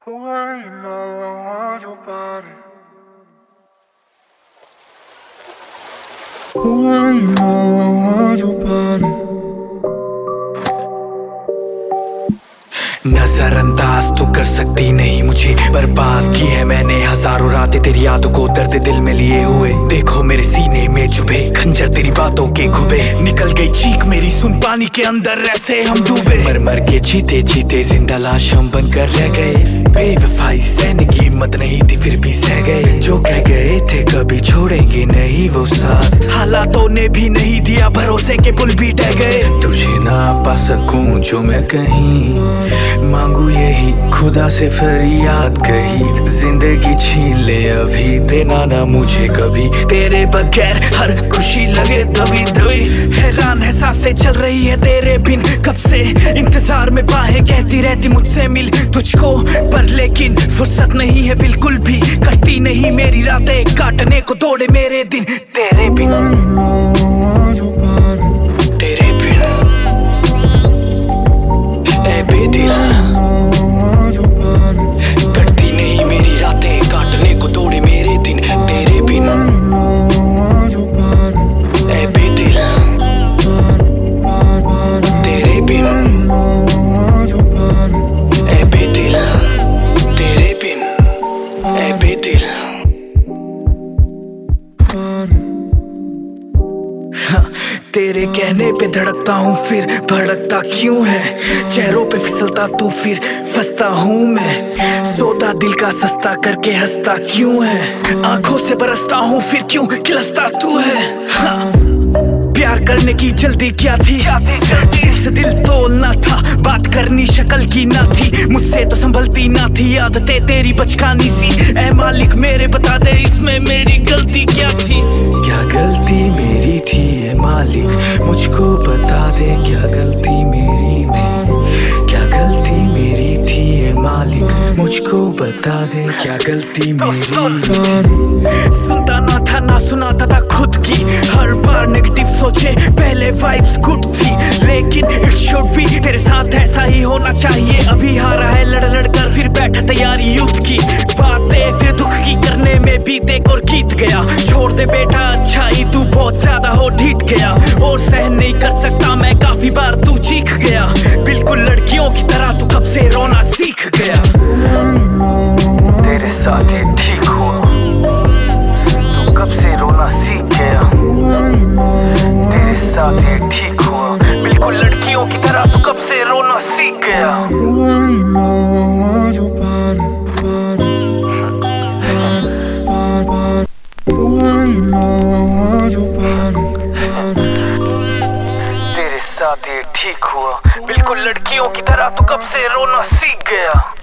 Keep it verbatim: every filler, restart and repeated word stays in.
Boy, you know I want your body. Boy, you know I want your body. नजरअंदाज तू कर सकती नहीं मुझे, बर्बाद की है मैंने हजारों रातें तेरी यादों को दर्द दिल में लिए हुए। देखो मेरे सीने में चुभे खंजर तेरी बातों के खुबे, निकल गई चीख मेरी सुन पानी के अंदर ऐसे हम डूबे। मर मर के जीते जीते जिंदा लाश हम बन कर रह गए, बेवफाई सहने की हिम्मत नहीं थी फिर भी सह गए। जो कह गए थे कभी छोड़ेंगे नहीं वो साथ, हालातों ने भी नहीं दिया भरोसे के पुल भी ढह गए। तुझे ना पा सकूं जो मैं कहीं मांगू यही खुदा से फरियाद कही, जिंदगी छीन ले अभी देना ना मुझे कभी, तेरे बगैर हर खुशी लगे दबी दबी। हैरान है सांसें चल रही है तेरे बिन कब से, इंतजार में बाहें कहती रहती मुझसे मिल तुझको, पर लेकिन फुर्सत नहीं है बिल्कुल भी, कटती नहीं मेरी रातें काटने को दौड़े मेरे दिन तेरे बिन तेरे बिन ऐ बेदिल। कटती नहीं मेरी रातें काटने को दौड़े मेरे दिन तेरे बिन ऐ बेदिल, तेरे बिन ऐ बेदिल, तेरे बिन ऐ बेदिल। तेरे कहने पे धड़कता हूँ फिर भड़कता क्यों है, चेहरों पे फिसलता तू फिर फंसता हूँ मैं, सोता दिल का सस्ता करके हंसता क्यों है, आंखों से बरसता हूँ फिर क्यों खिलसता तू है। हाँ। प्यार करने की जल्दी क्या थी, दिल से दिल तोलना था, बात करनी शक्ल की ना थी, मुझसे तो संभलती ना थी आदतें तेरी बचकानी सी। ऐ मालिक मेरे बता दे इसमें मेरी गलती क्या थी, क्या गलती मेरी थी ऐ मालिक मुझको बता दे, क्या गलती मेरी थी, क्या गलती मेरी थी ऐ मालिक मुझको बता दे, क्या गलती मेरी थी। सुनता ना था ना सुनाता था खुद की, हर बार नेगेटिव सोचे पहले वाइब्स गुड थी, लेकिन इट शुड बी तेरे साथ ऐसा ही होना चाहिए। अभी हारा है लड़ लड़ कर फिर बैठा तैयारी युद्ध की, बातें फिर दुख की करने में भी देख और गीत गया। छोड़ दे बेटा अच्छाई तू बहुत ज्यादा हो ढीठ गया, और सहन नहीं कर सकता मैं काफी बार तू चीख गया, बिल्कुल लड़कियों की तरह तू कब से रोना सीख गया। तेरे साथ ये ठीक हुआ तू कब से रोना सीख गया, तेरे साथ ये ठीक हुआ बिल्कुल लड़कियों की तरह तू कब से रोना सीख गया। तेरे साथ ये ठीक हुआ बिल्कुल लड़कियों की तरह तू कब से रोना सीख गया।